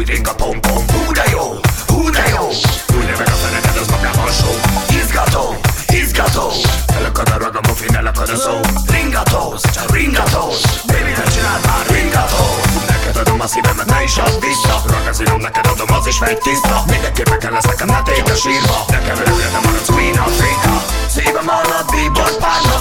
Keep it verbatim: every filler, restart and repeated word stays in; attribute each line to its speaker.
Speaker 1: inga pom pom. Hú de jó, hú de jó. Fújj meg a feneked, az magában show. Izgató, izgató. Elakad a ragamuffin, elakad a szó. Ringatóz, ringatóz. Baby, ne csináld már ringatóz. Neked adom a szívemet, ne is add vissza. Ragazinom, neked adom, az is megy tiszta. Mindenképpen kell lesz nekem, ne tégy a sírba. Nekem örülje, de maradsz Queen Afrika. Szívem alatt bíbort párna.